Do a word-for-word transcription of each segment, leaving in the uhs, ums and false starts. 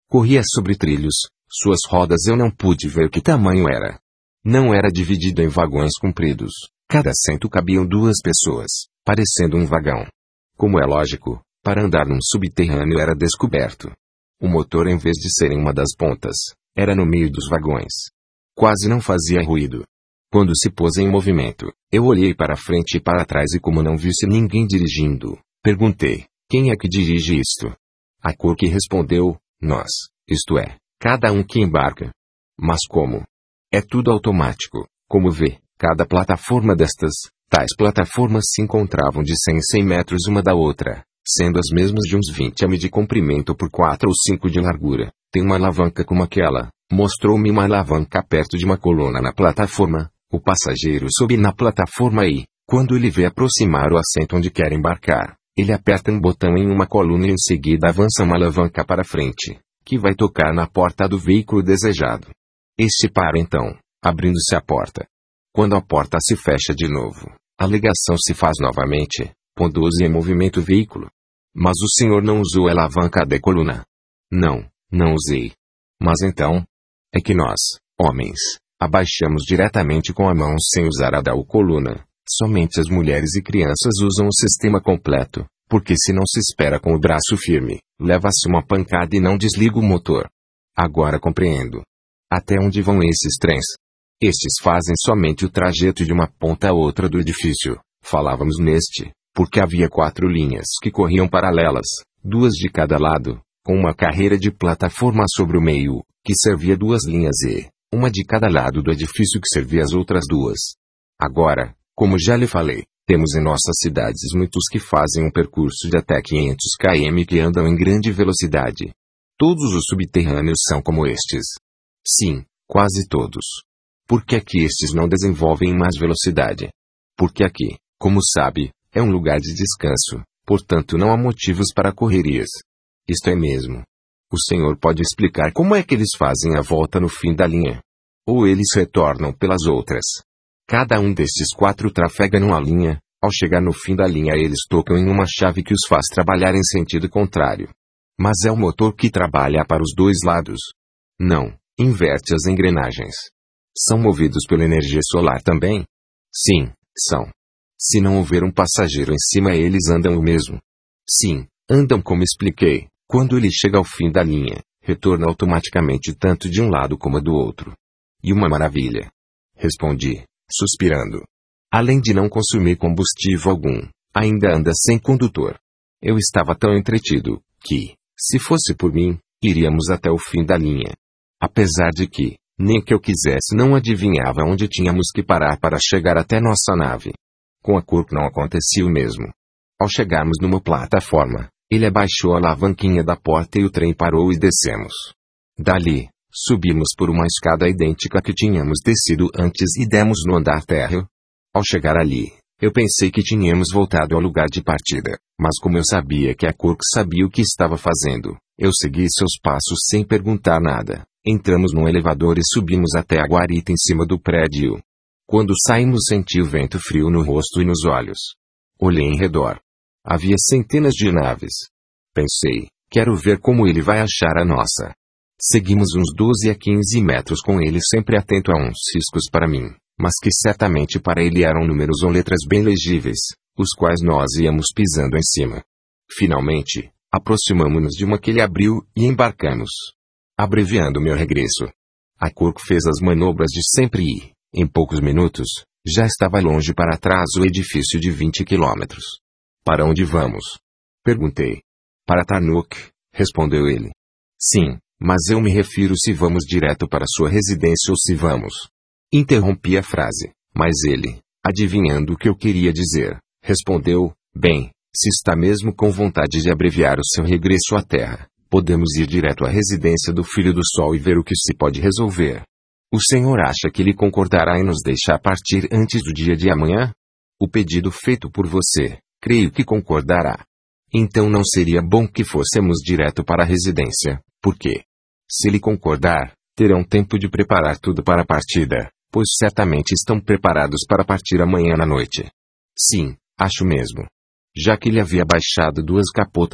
Corria sobre trilhos, suas rodas eu não pude ver que tamanho era. Não era dividido em vagões compridos, cada assento cabiam duas pessoas, parecendo um vagão. Como é lógico, para andar num subterrâneo era descoberto. O motor, em vez de ser em uma das pontas, era no meio dos vagões. Quase não fazia ruído. Quando se pôs em movimento, eu olhei para frente e para trás e, como não visse ninguém dirigindo, perguntei: quem é que dirige isto? A Cork respondeu: nós, isto é, cada um que embarca. Mas como? É tudo automático. Como vê, cada plataforma destas, tais plataformas se encontravam de cem em cem metros uma da outra, sendo as mesmas de uns vinte milímetros de comprimento por quatro ou cinco de largura. Tem uma alavanca como aquela. Mostrou-me uma alavanca perto de uma coluna na plataforma. O passageiro sobe na plataforma e, quando ele vê aproximar o assento onde quer embarcar, ele aperta um botão em uma coluna e em seguida avança uma alavanca para frente, que vai tocar na porta do veículo desejado. Este para então, abrindo-se a porta. Quando a porta se fecha de novo, a ligação se faz novamente, pondo-se em movimento o veículo. Mas o senhor não usou a alavanca da coluna? Não, não usei. Mas então? É que nós, homens, abaixamos diretamente com a mão sem usar a da coluna. Somente as mulheres e crianças usam o sistema completo, porque se não se espera com o braço firme, leva-se uma pancada e não desliga o motor. Agora compreendo. Até onde vão esses trens? Estes fazem somente o trajeto de uma ponta a outra do edifício. Falávamos neste, porque havia quatro linhas que corriam paralelas, duas de cada lado, com uma carreira de plataforma sobre o meio, que servia duas linhas e, uma de cada lado do edifício que servia as outras duas. Agora, como já lhe falei, temos em nossas cidades muitos que fazem um percurso de até quinhentos quilômetros que andam em grande velocidade. Todos os subterrâneos são como estes. Sim, quase todos. Por que é que estes não desenvolvem mais velocidade? Porque aqui, como sabe, é um lugar de descanso, portanto não há motivos para correrias. Isto é mesmo. O senhor pode explicar como é que eles fazem a volta no fim da linha? Ou eles retornam pelas outras? Cada um destes quatro trafega numa linha, ao chegar no fim da linha eles tocam em uma chave que os faz trabalhar em sentido contrário. Mas é o motor que trabalha para os dois lados? Não, inverte as engrenagens. São movidos pela energia solar também? Sim, são. Se não houver um passageiro em cima eles andam o mesmo? Sim, andam como expliquei. Quando ele chega ao fim da linha, retorna automaticamente tanto de um lado como do outro. E uma maravilha. Respondi, suspirando. Além de não consumir combustível algum, ainda anda sem condutor. Eu estava tão entretido, que, se fosse por mim, iríamos até o fim da linha. Apesar de que, nem que eu quisesse não adivinhava onde tínhamos que parar para chegar até nossa nave. Com a Cork não acontecia o mesmo. Ao chegarmos numa plataforma, ele abaixou a alavanquinha da porta e o trem parou e descemos. Dali, subimos por uma escada idêntica que tínhamos descido antes e demos no andar térreo. Ao chegar ali, eu pensei que tínhamos voltado ao lugar de partida, mas como eu sabia que a Cork sabia o que estava fazendo, eu segui seus passos sem perguntar nada. Entramos num elevador e subimos até a guarita em cima do prédio. Quando saímos senti o vento frio no rosto e nos olhos. Olhei em redor. Havia centenas de naves. Pensei, quero ver como ele vai achar a nossa. Seguimos uns doze a quinze metros com ele sempre atento a uns ciscos para mim, mas que certamente para ele eram números ou letras bem legíveis, os quais nós íamos pisando em cima. Finalmente, aproximamo-nos de uma que ele abriu e embarcamos. Abreviando meu regresso. A Cork fez as manobras de sempre e, em poucos minutos, já estava longe para trás o edifício de vinte quilômetros. Para onde vamos? Perguntei. Para Tarnuk, respondeu ele. Sim, mas eu me refiro se vamos direto para sua residência ou se vamos. Interrompi a frase, mas ele, adivinhando o que eu queria dizer, respondeu, bem, se está mesmo com vontade de abreviar o seu regresso à Terra, podemos ir direto à residência do Filho do Sol e ver o que se pode resolver. O senhor acha que ele concordará em nos deixar partir antes do dia de amanhã? O pedido feito por você, creio que concordará. Então não seria bom que fôssemos direto para a residência, porque, se ele concordar, terão tempo de preparar tudo para a partida, pois certamente estão preparados para partir amanhã à noite. Sim, acho mesmo. Já que ele havia baixado duas capotas,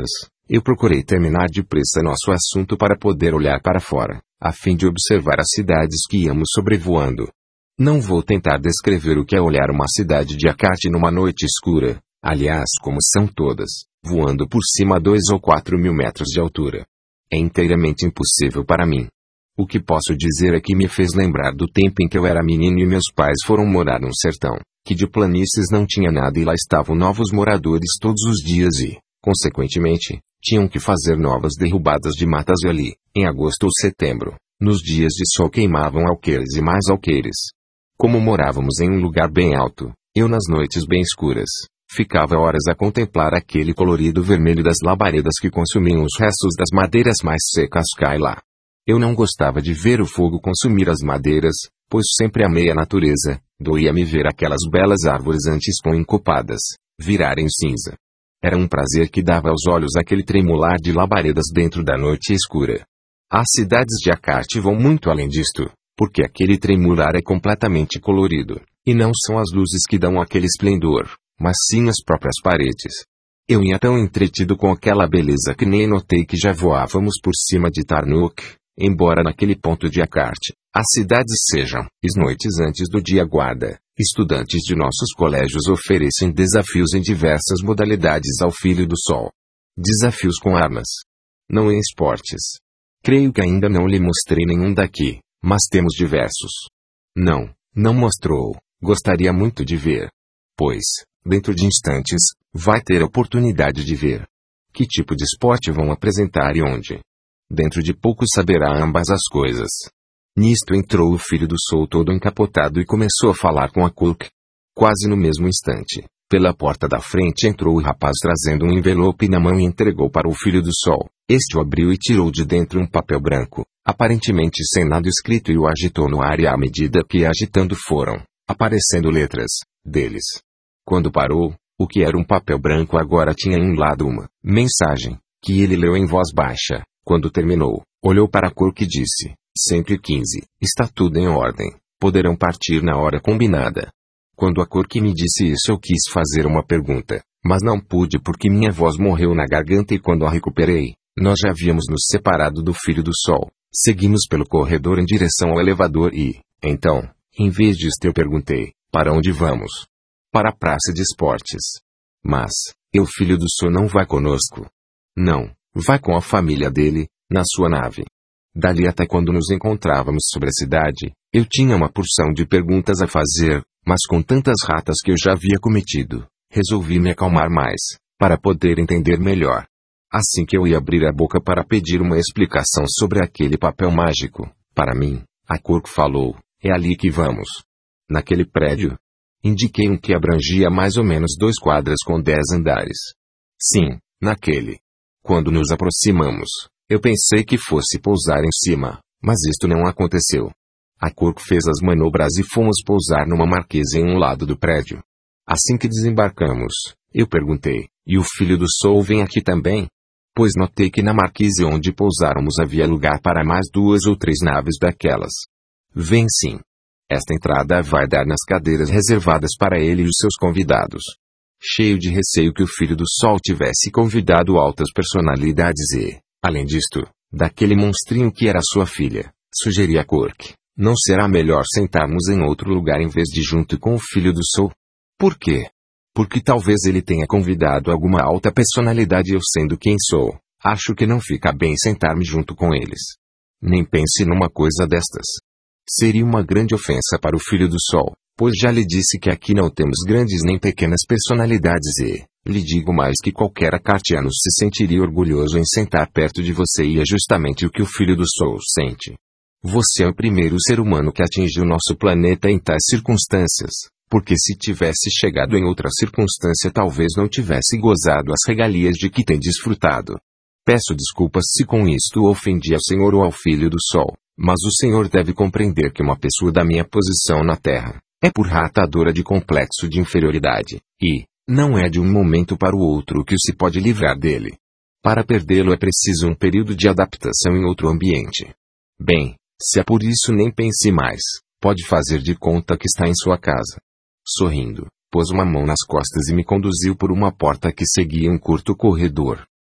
Eu procurei terminar depressa nosso assunto para poder olhar para fora, a fim de observar as cidades que íamos sobrevoando. Não vou tentar descrever o que é olhar uma cidade de Acate numa noite escura, aliás como são todas, voando por cima a dois ou quatro mil metros de altura. É inteiramente impossível para mim. O que posso dizer é que me fez lembrar do tempo em que eu era menino e meus pais foram morar num sertão, que de planícies não tinha nada e lá estavam novos moradores todos os dias e, consequentemente, tinham que fazer novas derrubadas de matas e ali, em agosto ou setembro, nos dias de sol queimavam alqueires e mais alqueires. Como morávamos em um lugar bem alto, eu nas noites bem escuras, ficava horas a contemplar aquele colorido vermelho das labaredas que consumiam os restos das madeiras mais secas cá e lá. Eu não gostava de ver o fogo consumir as madeiras, pois sempre amei a natureza, doía-me ver aquelas belas árvores antes pão encopadas, virarem cinza. Era um prazer que dava aos olhos aquele tremular de labaredas dentro da noite escura. As cidades de Acate vão muito além disto, porque aquele tremular é completamente colorido, e não são as luzes que dão aquele esplendor, mas sim as próprias paredes. Eu ia tão entretido com aquela beleza que nem notei que já voávamos por cima de Tarnuk, embora naquele ponto de Acate, as cidades sejam, as noites antes do dia guarda, estudantes de nossos colégios oferecem desafios em diversas modalidades ao filho do sol. Desafios com armas. Não em esportes. Creio que ainda não lhe mostrei nenhum daqui, mas temos diversos. Não, não mostrou, gostaria muito de ver. Pois, dentro de instantes, vai ter a oportunidade de ver. Que tipo de esporte vão apresentar e onde? Dentro de pouco saberá ambas as coisas. Nisto entrou o filho do sol todo encapotado e começou a falar com a Cook. Quase no mesmo instante, pela porta da frente entrou o rapaz trazendo um envelope na mão e entregou para o filho do sol. Este o abriu e tirou de dentro um papel branco, aparentemente sem nada escrito e o agitou no ar e à medida que agitando foram, aparecendo letras, deles. Quando parou, o que era um papel branco agora tinha em um lado uma mensagem, que ele leu em voz baixa. Quando terminou, olhou para a Cook e disse, cento e quinze, está tudo em ordem, poderão partir na hora combinada. Quando a Cook me disse isso eu quis fazer uma pergunta, mas não pude porque minha voz morreu na garganta e quando a recuperei, nós já havíamos nos separado do filho do sol. Seguimos pelo corredor em direção ao elevador e, então, em vez disto eu perguntei, para onde vamos? Para a praça de esportes. Mas, eu filho do sol não vai conosco. Não, vai com a família dele, na sua nave. Dali até quando nos encontrávamos sobre a cidade, eu tinha uma porção de perguntas a fazer, mas com tantas ratas que eu já havia cometido, resolvi me acalmar mais, para poder entender melhor. Assim que eu ia abrir a boca para pedir uma explicação sobre aquele papel mágico, para mim, a Cook falou, é ali que vamos. Naquele prédio? Indiquei um que abrangia mais ou menos dois quadras com dez andares. Sim, naquele. Quando nos aproximamos, eu pensei que fosse pousar em cima, mas isto não aconteceu. A Cook fez as manobras e fomos pousar numa marquesa em um lado do prédio. Assim que desembarcamos, eu perguntei, e o filho do sol vem aqui também? Pois notei que na marquise onde pousáramos havia lugar para mais duas ou três naves daquelas. Vem sim. Esta entrada vai dar nas cadeiras reservadas para ele e os seus convidados. Cheio de receio que o filho do sol tivesse convidado altas personalidades e, além disto, daquele monstrinho que era sua filha, sugeri a Cook, não será melhor sentarmos em outro lugar em vez de junto com o filho do sol? Por quê? Porque talvez ele tenha convidado alguma alta personalidade e eu sendo quem sou, acho que não fica bem sentar-me junto com eles. Nem pense numa coisa destas. Seria uma grande ofensa para o filho do sol, pois já lhe disse que aqui não temos grandes nem pequenas personalidades e, lhe digo mais que qualquer acartiano se sentiria orgulhoso em sentar perto de você e é justamente o que o filho do sol sente. Você é o primeiro ser humano que atinge o nosso planeta em tais circunstâncias. Porque se tivesse chegado em outra circunstância talvez não tivesse gozado as regalias de que tem desfrutado. Peço desculpas se com isto ofendi ao Senhor ou ao Filho do Sol, mas o Senhor deve compreender que uma pessoa da minha posição na Terra, é por ratadora de complexo de inferioridade, e, não é de um momento para o outro que se pode livrar dele. Para perdê-lo é preciso um período de adaptação em outro ambiente. Bem, se é por isso nem pense mais, pode fazer de conta que está em sua casa. Sorrindo, pôs uma mão nas costas e me conduziu por uma porta que seguia um curto corredor.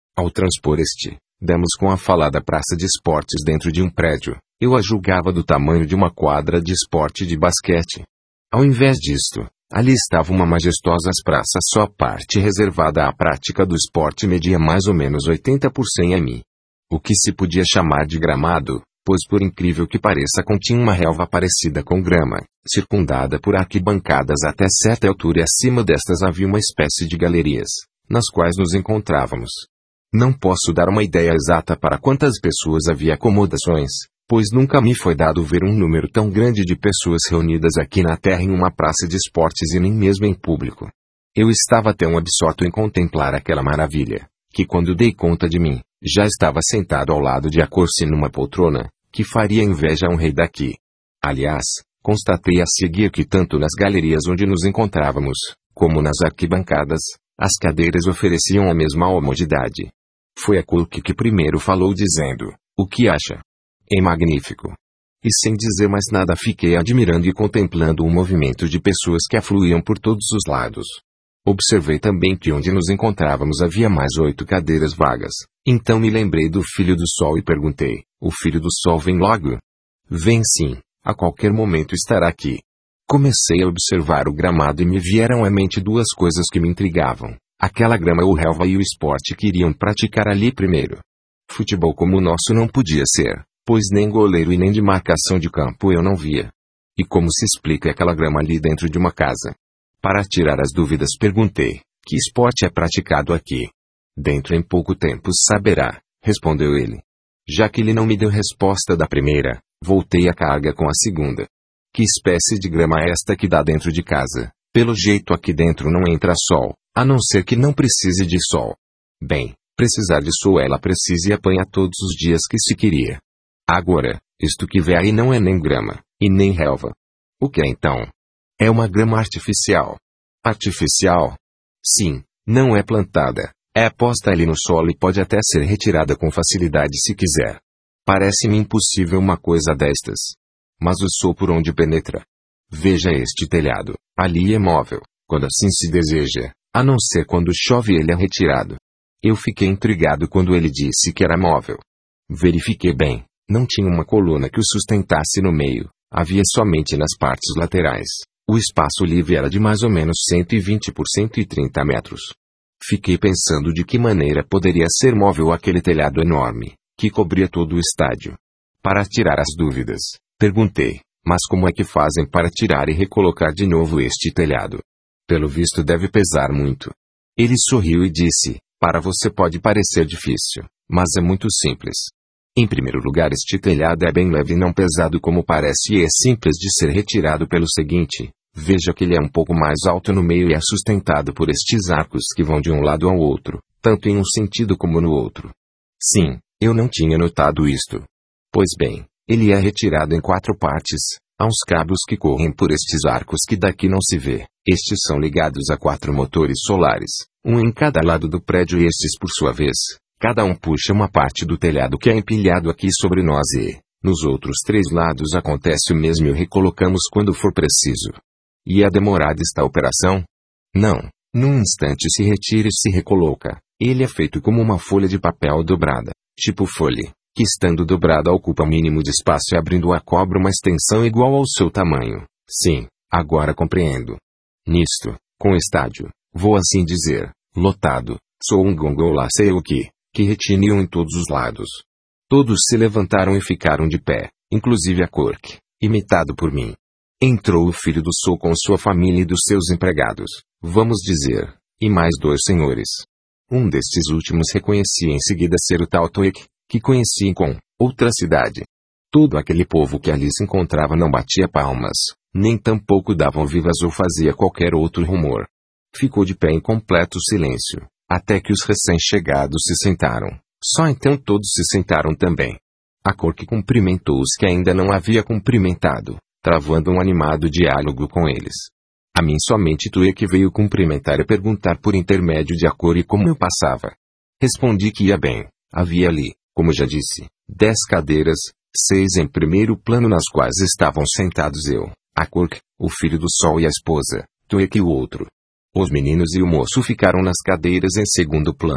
Ao transpor este, demos com a falada praça de esportes dentro de um prédio. Eu a julgava do tamanho de uma quadra de esporte de basquete. Ao invés disto, ali estava uma majestosa praça, só a parte reservada à prática do esporte media mais ou menos oitenta por cento. O que se podia chamar de gramado, pois por incrível que pareça continha uma relva parecida com grama, circundada por arquibancadas até certa altura, e acima destas havia uma espécie de galerias, nas quais nos encontrávamos. Não posso dar uma ideia exata para quantas pessoas havia acomodações, pois nunca me foi dado ver um número tão grande de pessoas reunidas aqui na terra em uma praça de esportes e nem mesmo em público. Eu estava tão absorto em contemplar aquela maravilha, que quando dei conta de mim, já estava sentado ao lado de Acorce numa poltrona, que faria inveja a um rei daqui. Aliás, constatei a seguir que tanto nas galerias onde nos encontrávamos, como nas arquibancadas, as cadeiras ofereciam a mesma comodidade. Foi Acorce que primeiro falou, dizendo: "O que acha? É magnífico." E sem dizer mais nada fiquei admirando e contemplando o movimento de pessoas que afluíam por todos os lados. Observei também que onde nos encontrávamos havia mais oito cadeiras vagas. Então me lembrei do Filho do Sol e perguntei: "O Filho do Sol vem logo?" "Vem sim, a qualquer momento estará aqui." Comecei a observar o gramado e me vieram à mente duas coisas que me intrigavam: aquela grama ou relva e o esporte que iriam praticar ali primeiro. Futebol como o nosso não podia ser, pois nem goleiro e nem de marcação de campo eu não via. E como se explica aquela grama ali dentro de uma casa? Para tirar as dúvidas perguntei: "Que esporte é praticado aqui?" "Dentro em pouco tempo saberá", respondeu ele. Já que ele não me deu resposta da primeira, voltei a carga com a segunda. "Que espécie de grama é esta que dá dentro de casa? Pelo jeito aqui dentro não entra sol, a não ser que não precise de sol." "Bem, precisar de sol ela precisa e apanha todos os dias que se queria. Agora, isto que vê aí não é nem grama, e nem relva." "O que é então?" "É uma grama artificial." "Artificial?" "Sim, não é plantada, é posta ali no solo e pode até ser retirada com facilidade se quiser. Parece-me impossível uma coisa destas. Mas o sol por onde penetra? Veja este telhado, ali é móvel, quando assim se deseja, a não ser quando chove ele é retirado." Eu fiquei intrigado quando ele disse que era móvel. Verifiquei bem, não tinha uma coluna que o sustentasse no meio, havia somente nas partes laterais. O espaço livre era de mais ou menos cento e vinte por cento e trinta metros. Fiquei pensando de que maneira poderia ser móvel aquele telhado enorme, que cobria todo o estádio. Para tirar as dúvidas, perguntei: "Mas como é que fazem para tirar e recolocar de novo este telhado? Pelo visto deve pesar muito." Ele sorriu e disse: "Para você pode parecer difícil, mas é muito simples. Em primeiro lugar, este telhado é bem leve e não pesado como parece, e é simples de ser retirado pelo seguinte: veja que ele é um pouco mais alto no meio e é sustentado por estes arcos que vão de um lado ao outro, tanto em um sentido como no outro." "Sim, eu não tinha notado isto." "Pois bem, ele é retirado em quatro partes. Há uns cabos que correm por estes arcos que daqui não se vê. Estes são ligados a quatro motores solares, um em cada lado do prédio, e estes, por sua vez, cada um puxa uma parte do telhado que é empilhado aqui sobre nós e, nos outros três lados acontece o mesmo e o recolocamos quando for preciso." "E é demorada esta operação?" "Não, num instante se retira e se recoloca. Ele é feito como uma folha de papel dobrada, tipo folha, que estando dobrada ocupa o mínimo de espaço e abrindo-a cobra uma extensão igual ao seu tamanho." "Sim, agora compreendo." "Nisto, com o estádio, vou assim dizer, lotado, sou um gongo ou lá sei o que, que retiniam em todos os lados." Todos se levantaram e ficaram de pé, inclusive Acorce, imitado por mim. Entrou o Filho do Sol com sua família e dos seus empregados, vamos dizer, e mais dois senhores. Um destes últimos reconheci em seguida ser o tal Tuek, que conheci com outra cidade. Todo aquele povo que ali se encontrava não batia palmas, nem tampouco davam vivas ou fazia qualquer outro rumor. Ficou de pé em completo silêncio, até que os recém-chegados se sentaram. Só então todos se sentaram também. Acorce cumprimentou os que ainda não havia cumprimentado, travando um animado diálogo com eles. A mim somente Tuek veio cumprimentar e perguntar por intermédio de Acorce como eu passava. Respondi que ia bem. Havia ali, como já disse, dez cadeiras, seis em primeiro plano nas quais estavam sentados eu, Acorce, o Filho do Sol e a esposa, Tuek e o outro. Os meninos e o moço ficaram nas cadeiras em segundo plano,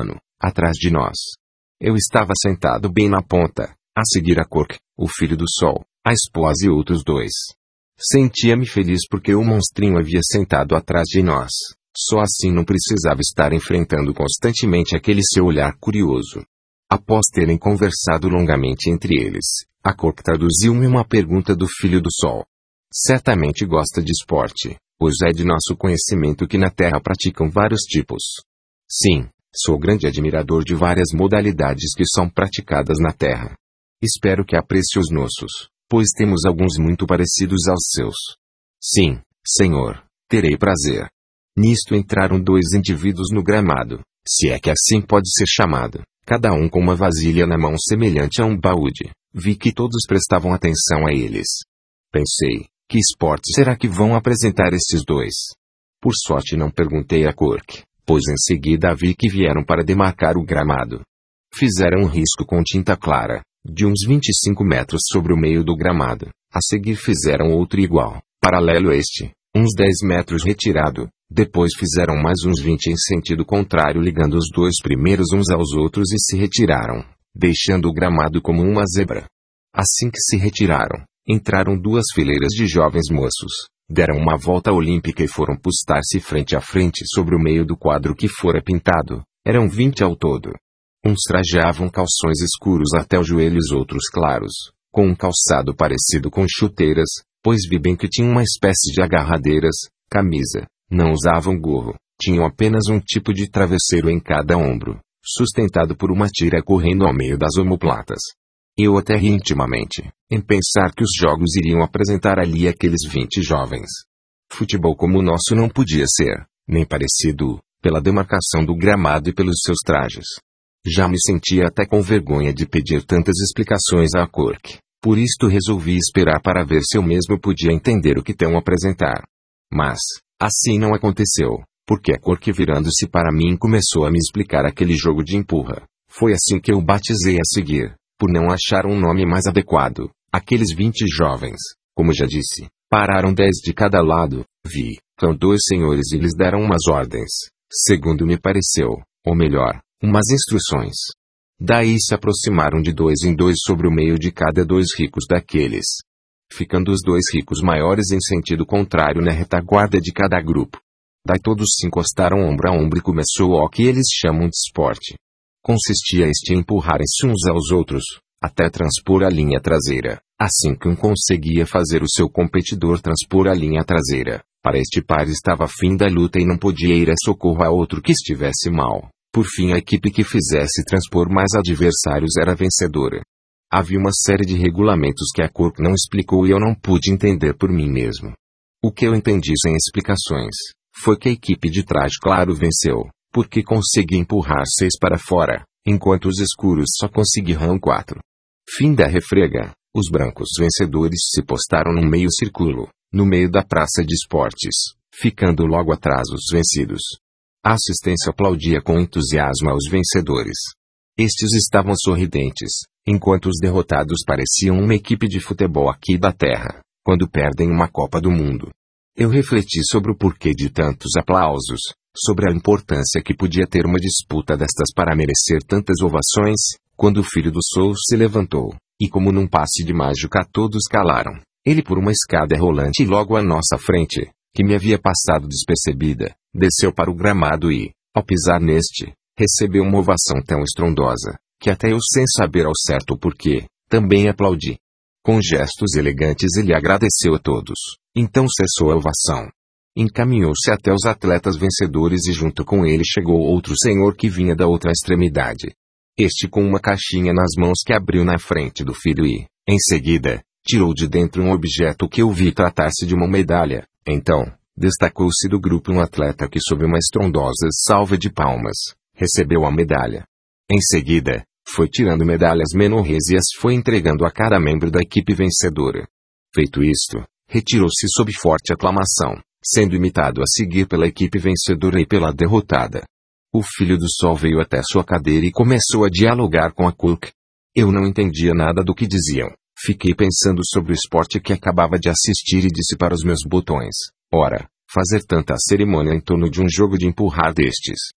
atrás de nós. Eu estava sentado bem na ponta, a seguir a Cork, o filho do sol, a esposa e outros dois. Sentia-me feliz porque o monstrinho havia sentado atrás de nós. Só assim não precisava estar enfrentando constantemente aquele seu olhar curioso. Após terem conversado longamente entre eles, a Cork traduziu-me uma pergunta do filho do sol. Certamente gosta de esporte, pois é de nosso conhecimento que na Terra praticam vários tipos. Sim, sou grande admirador de várias modalidades que são praticadas na Terra. Espero que aprecie os nossos, pois temos alguns muito parecidos aos seus. Sim, senhor, terei prazer. Nisto entraram dois indivíduos no gramado, se é que assim pode ser chamado, cada um com uma vasilha na mão semelhante a um baúde. Vi que todos prestavam atenção a eles. Pensei, que esporte será que vão apresentar esses dois? Por sorte não perguntei a Cork, pois em seguida vi que vieram para demarcar o gramado. Fizeram um risco com tinta clara, de uns vinte e cinco metros sobre o meio do gramado. A seguir fizeram outro igual, paralelo a este, uns dez metros retirado. Depois fizeram mais uns vinte em sentido contrário, ligando os dois primeiros uns aos outros, e se retiraram, deixando o gramado como uma zebra. Assim que se retiraram, entraram duas fileiras de jovens moços, deram uma volta olímpica e foram postar-se frente a frente sobre o meio do quadro que fora pintado. Eram vinte ao todo. Uns trajavam calções escuros até os joelhos, outros claros, com um calçado parecido com chuteiras, pois vi bem que tinham uma espécie de agarradeiras, camisa. Não usavam gorro, tinham apenas um tipo de travesseiro em cada ombro, sustentado por uma tira correndo ao meio das omoplatas. Eu até ri intimamente, em pensar que os jogos iriam apresentar ali aqueles vinte jovens. Futebol como o nosso não podia ser, nem parecido, pela demarcação do gramado e pelos seus trajes. Já me sentia até com vergonha de pedir tantas explicações à Cork, por isto resolvi esperar para ver se eu mesmo podia entender o que tão apresentar. Mas, assim não aconteceu, porque a Cork, virando-se para mim, começou a me explicar aquele jogo de empurra. Foi assim que eu batizei a seguir, por não achar um nome mais adequado. Aqueles vinte jovens, como já disse, pararam dez de cada lado. Vi, então dois senhores e lhes deram umas ordens, segundo me pareceu, ou melhor, umas instruções. Daí se aproximaram de dois em dois sobre o meio de cada dois ricos daqueles, ficando os dois ricos maiores em sentido contrário na retaguarda de cada grupo. Daí todos se encostaram ombro a ombro e começou o que eles chamam de esporte. Consistia este em empurrarem-se uns aos outros, até transpor a linha traseira. Assim que um conseguia fazer o seu competidor transpor a linha traseira, para este par estava fim da luta e não podia ir a socorro a outro que estivesse mal. Por fim, a equipe que fizesse transpor mais adversários era vencedora. Havia uma série de regulamentos que a Cork não explicou e eu não pude entender por mim mesmo. O que eu entendi sem explicações foi que a equipe de traje claro venceu, porque conseguia empurrar seis para fora, enquanto os escuros só conseguiram quatro. Fim da refrega, os brancos vencedores se postaram num meio círculo, no meio da praça de esportes, ficando logo atrás os vencidos. A assistência aplaudia com entusiasmo aos vencedores. Estes estavam sorridentes, enquanto os derrotados pareciam uma equipe de futebol aqui da Terra, quando perdem uma Copa do Mundo. Eu refleti sobre o porquê de tantos aplausos, sobre a importância que podia ter uma disputa destas para merecer tantas ovações, quando o filho do Sol se levantou, e como num passe de mágica todos calaram. Ele por uma escada rolante logo à nossa frente, que me havia passado despercebida, desceu para o gramado e, ao pisar neste, recebeu uma ovação tão estrondosa, que até eu, sem saber ao certo o porquê, também aplaudi. Com gestos elegantes ele agradeceu a todos, então cessou a ovação. Encaminhou-se até os atletas vencedores e junto com ele chegou outro senhor que vinha da outra extremidade. Este com uma caixinha nas mãos que abriu na frente do filho e, em seguida, tirou de dentro um objeto que eu vi tratar-se de uma medalha. Então, destacou-se do grupo um atleta que, sob uma estrondosa salva de palmas, recebeu a medalha. Em seguida, foi tirando medalhas menores e as foi entregando a cada membro da equipe vencedora. Feito isto, retirou-se sob forte aclamação, sendo imitado a seguir pela equipe vencedora e pela derrotada. O filho do Sol veio até sua cadeira e começou a dialogar com a Cork. Eu não entendia nada do que diziam. Fiquei pensando sobre o esporte que acabava de assistir e disse para os meus botões: ora, fazer tanta cerimônia em torno de um jogo de empurrar destes.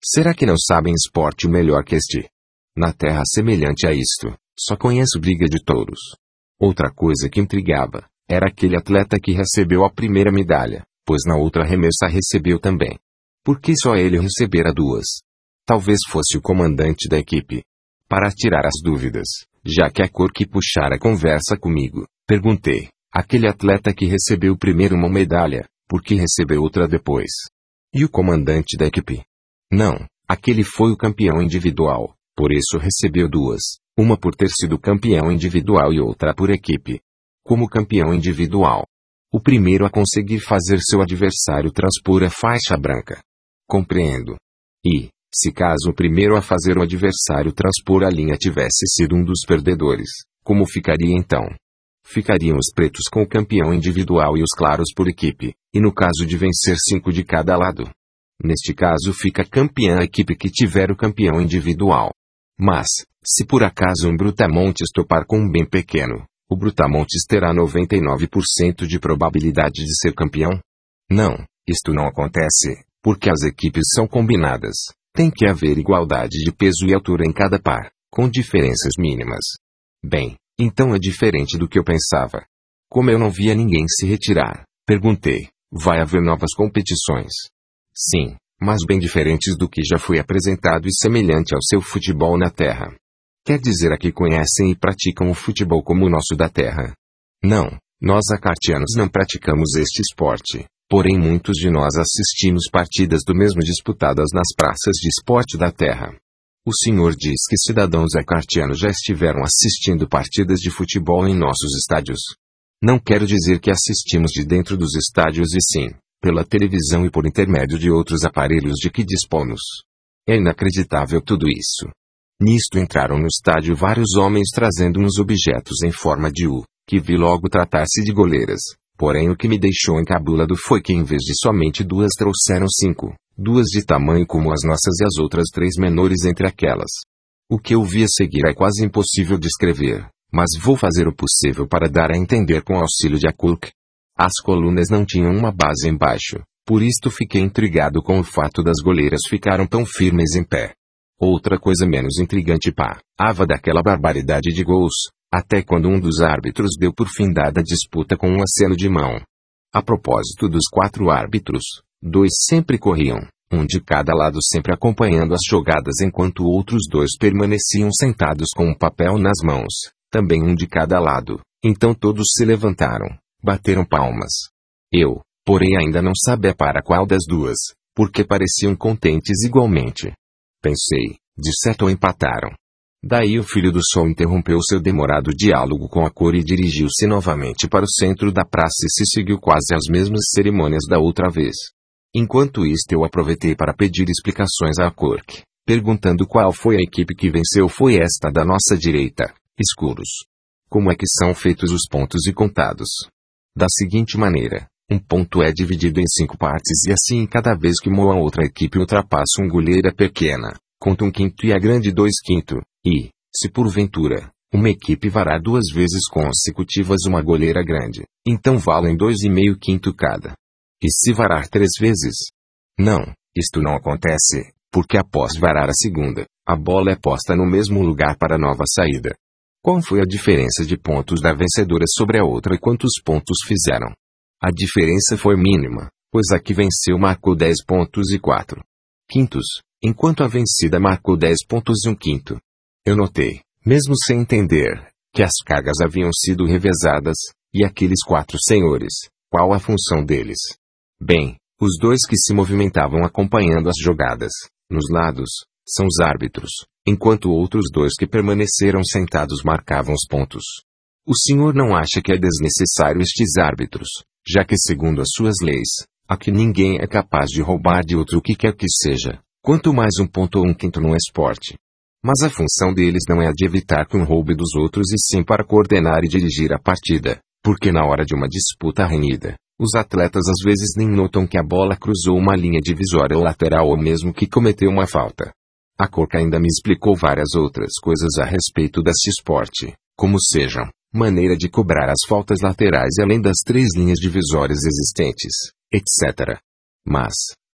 Será que não sabem esporte melhor que este? Na terra semelhante a isto, só conheço briga de touros. Outra coisa que intrigava, era aquele atleta que recebeu a primeira medalha, pois na outra remessa recebeu também. Por que só ele recebera duas? Talvez fosse o comandante da equipe. Para tirar as dúvidas, já que a cor que puxara a conversa comigo, perguntei, aquele atleta que recebeu primeiro uma medalha, por que recebeu outra depois? E o comandante da equipe? Não, aquele foi o campeão individual, por isso recebeu duas, uma por ter sido campeão individual e outra por equipe. Como campeão individual, o primeiro a conseguir fazer seu adversário transpor a faixa branca. Compreendo. E, se caso o primeiro a fazer o adversário transpor a linha tivesse sido um dos perdedores, como ficaria então? Ficariam os pretos com o campeão individual e os claros por equipe, e no caso de vencer cinco de cada lado. Neste caso fica campeã a equipe que tiver o campeão individual. Mas, se por acaso um brutamontes topar com um bem pequeno, o brutamontes terá noventa e nove por cento de probabilidade de ser campeão? Não, isto não acontece, porque as equipes são combinadas. Tem que haver igualdade de peso e altura em cada par, com diferenças mínimas. Bem, então é diferente do que eu pensava. Como eu não via ninguém se retirar, perguntei, vai haver novas competições? Sim, mas bem diferentes do que já foi apresentado e semelhante ao seu futebol na Terra. Quer dizer aqui conhecem e praticam o futebol como o nosso da Terra? Não, nós acartianos não praticamos este esporte, porém muitos de nós assistimos partidas do mesmo disputadas nas praças de esporte da Terra. O senhor diz que cidadãos acartianos já estiveram assistindo partidas de futebol em nossos estádios. Não quero dizer que assistimos de dentro dos estádios e sim, pela televisão e por intermédio de outros aparelhos de que dispomos. É inacreditável tudo isso. Nisto entraram no estádio vários homens trazendo uns objetos em forma de U, que vi logo tratar-se de goleiras, porém o que me deixou encabulado foi que em vez de somente duas trouxeram cinco, duas de tamanho como as nossas e as outras três menores entre aquelas. O que eu vi a seguir é quase impossível descrever, mas vou fazer o possível para dar a entender com auxílio de Akulk. As colunas não tinham uma base embaixo, por isto fiquei intrigado com o fato das goleiras ficaram tão firmes em pé. Outra coisa menos intrigante pá, ava daquela barbaridade de gols, até quando um dos árbitros deu por findada a disputa com um aceno de mão. A propósito dos quatro árbitros, dois sempre corriam, um de cada lado sempre acompanhando as jogadas enquanto outros dois permaneciam sentados com um papel nas mãos, também um de cada lado, então todos se levantaram. Bateram palmas. Eu, porém ainda não sabia para qual das duas, porque pareciam contentes igualmente. Pensei, de certo empataram. Daí o filho do sol interrompeu seu demorado diálogo com a cor e dirigiu-se novamente para o centro da praça e se seguiu quase as mesmas cerimônias da outra vez. Enquanto isto eu aproveitei para pedir explicações à Cork, perguntando qual foi a equipe que venceu. Foi esta da nossa direita, escuros. Como é que são feitos os pontos e contados? Da seguinte maneira, um ponto é dividido em cinco partes e assim cada vez que uma outra equipe ultrapassa um goleira pequena, conta um quinto e a grande dois quinto, e, se porventura, uma equipe varar duas vezes consecutivas uma goleira grande, então valem dois e meio quinto cada. E se varar três vezes? Não, isto não acontece, porque após varar a segunda, a bola é posta no mesmo lugar para nova saída. Qual foi a diferença de pontos da vencedora sobre a outra e quantos pontos fizeram? A diferença foi mínima, pois a que venceu marcou dez pontos e quatro quintos, enquanto a vencida marcou dez pontos e um quinto. Eu notei, mesmo sem entender, que as cargas haviam sido revezadas, e aqueles quatro senhores, qual a função deles? Bem, os dois que se movimentavam acompanhando as jogadas, nos lados, são os árbitros, enquanto outros dois que permaneceram sentados marcavam os pontos. O senhor não acha que é desnecessário estes árbitros, já que segundo as suas leis, aqui ninguém é capaz de roubar de outro o que quer que seja, quanto mais um ponto ou um quinto no esporte. Mas a função deles não é a de evitar que um roube dos outros e sim para coordenar e dirigir a partida, porque na hora de uma disputa renhida, os atletas às vezes nem notam que a bola cruzou uma linha divisória ou lateral ou mesmo que cometeu uma falta. A Cork ainda me explicou várias outras coisas a respeito deste esporte, como sejam, maneira de cobrar as faltas laterais além das três linhas divisórias existentes, etcétera. Mas,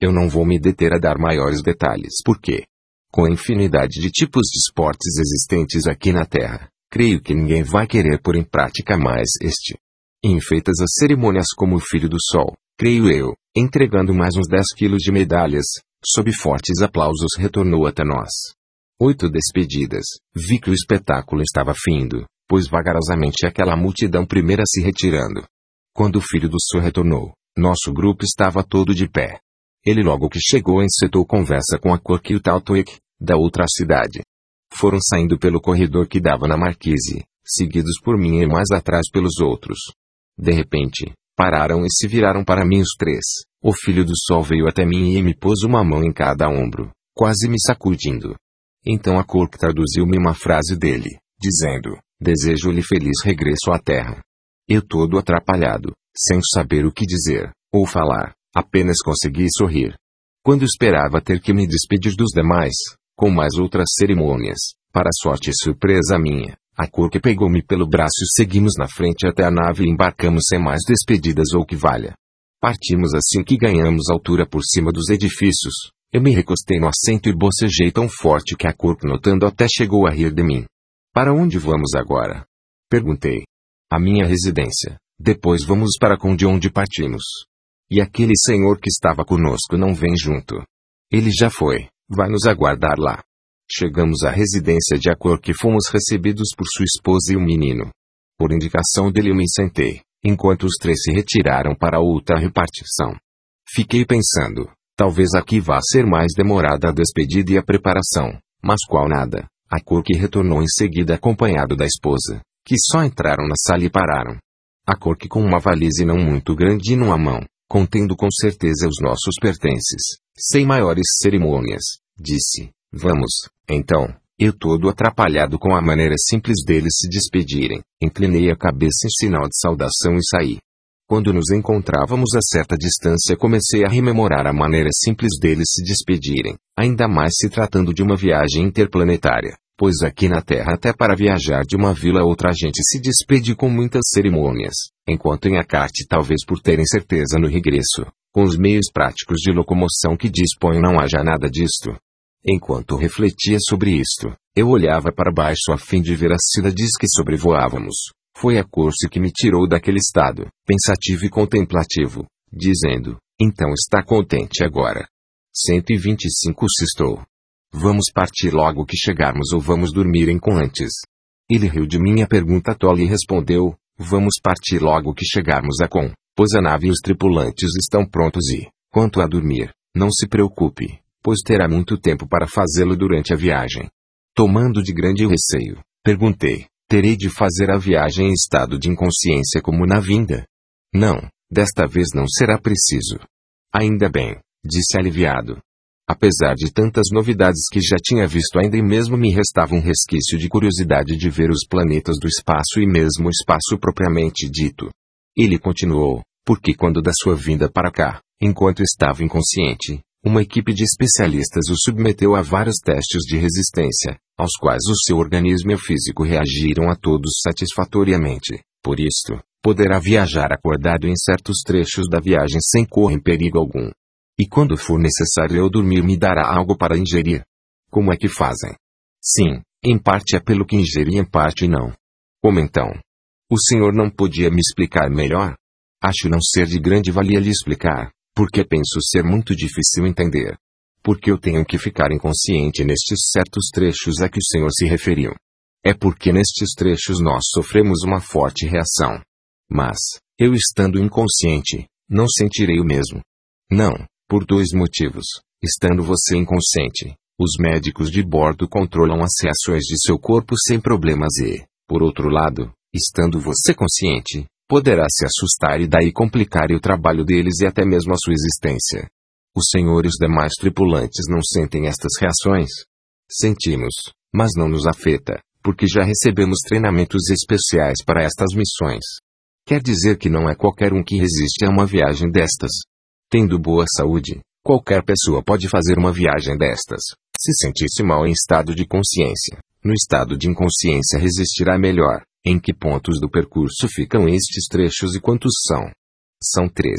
Eu não vou me deter a dar maiores detalhes porque, com a infinidade de tipos de esportes existentes aqui na Terra, creio que ninguém vai querer pôr em prática mais este. Em feitas as cerimônias como o Filho do Sol, creio eu, entregando mais uns dez quilos de medalhas, sob fortes aplausos retornou até nós. Oito despedidas, vi que o espetáculo estava findo, pois vagarosamente aquela multidão primeira se retirando. Quando o Filho do Sol retornou, nosso grupo estava todo de pé. Ele logo que chegou encetou conversa com a Cork e o Taltwyck, da outra cidade. Foram saindo pelo corredor que dava na marquise, seguidos por mim e mais atrás pelos outros. De repente, pararam e se viraram para mim os três. O Filho do Sol veio até mim e me pôs uma mão em cada ombro, quase me sacudindo. Então a Cork traduziu-me uma frase dele, dizendo, desejo-lhe feliz regresso à terra. Eu todo atrapalhado, sem saber o que dizer, ou falar, apenas consegui sorrir. Quando esperava ter que me despedir dos demais, com mais outras cerimônias, para sorte e surpresa minha, a Cork pegou-me pelo braço e seguimos na frente até a nave e embarcamos sem mais despedidas ou que valha. Partimos assim que ganhamos altura por cima dos edifícios. Eu me recostei no assento e bocejei tão forte que a Cork, notando, até chegou a rir de mim. Para onde vamos agora? Perguntei. A minha residência. Depois vamos para com de onde partimos. E aquele senhor que estava conosco não vem junto. Ele já foi, vai nos aguardar lá. Chegamos à residência de a Cork e fomos recebidos por sua esposa e o menino. Por indicação dele eu me sentei, enquanto os três se retiraram para outra repartição. Fiquei pensando, talvez aqui vá ser mais demorada a despedida e a preparação, mas qual nada. A Cork retornou em seguida acompanhado da esposa, que só entraram na sala e pararam. A Cork com uma valise não muito grande numa mão, contendo com certeza os nossos pertences, sem maiores cerimônias, disse, vamos, então. Eu todo atrapalhado com a maneira simples deles se despedirem, inclinei a cabeça em sinal de saudação e saí. Quando nos encontrávamos a certa distância comecei a rememorar a maneira simples deles se despedirem, ainda mais se tratando de uma viagem interplanetária, pois aqui na Terra até para viajar de uma vila a outra a gente se despede com muitas cerimônias, enquanto em Akart talvez por terem certeza no regresso, com os meios práticos de locomoção que dispõem não haja nada disto. Enquanto refletia sobre isto, eu olhava para baixo a fim de ver as cidades que sobrevoávamos. Foi a Cork que me tirou daquele estado, pensativo e contemplativo, dizendo, então está contente agora. cento e vinte e cinco Sistou. Vamos partir logo que chegarmos ou vamos dormir em com antes? Ele riu de minha pergunta tola e respondeu, vamos partir logo que chegarmos a com, pois a nave e os tripulantes estão prontos e, quanto a dormir, não se preocupe, pois terá muito tempo para fazê-lo durante a viagem. Tomando de grande receio, perguntei, terei de fazer a viagem em estado de inconsciência como na vinda? Não, desta vez não será preciso. Ainda bem, disse aliviado. Apesar de tantas novidades que já tinha visto, ainda mesmo me restava um resquício de curiosidade de ver os planetas do espaço e mesmo o espaço propriamente dito. Ele continuou, porque quando da sua vinda para cá, enquanto estava inconsciente, uma equipe de especialistas o submeteu a vários testes de resistência, aos quais o seu organismo e o físico reagiram a todos satisfatoriamente. Por isto, poderá viajar acordado em certos trechos da viagem sem correr perigo algum. E quando for necessário eu dormir me dará algo para ingerir. Como é que fazem? Sim, em parte é pelo que ingeri, em parte não. Como então? O senhor não podia me explicar melhor? Acho não ser de grande valia lhe explicar, porque penso ser muito difícil entender. Porque eu tenho que ficar inconsciente nestes certos trechos a que o senhor se referiu. É porque nestes trechos nós sofremos uma forte reação. Mas, eu estando inconsciente, não sentirei o mesmo. Não, por dois motivos. Estando você inconsciente, os médicos de bordo controlam as reações de seu corpo sem problemas e, por outro lado, estando você consciente, poderá se assustar e daí complicar o trabalho deles e até mesmo a sua existência. O senhor e os demais tripulantes não sentem estas reações? Sentimos, mas não nos afeta, porque já recebemos treinamentos especiais para estas missões. Quer dizer que não é qualquer um que resiste a uma viagem destas. Tendo boa saúde, qualquer pessoa pode fazer uma viagem destas. Se sentisse mal em estado de consciência, no estado de inconsciência resistirá melhor. Em que pontos do percurso ficam estes trechos e quantos são? São três.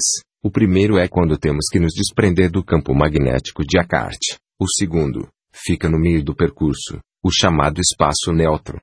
O primeiro é quando temos que nos desprender do campo magnético de Descartes. O segundo fica no meio do percurso, o chamado espaço neutro.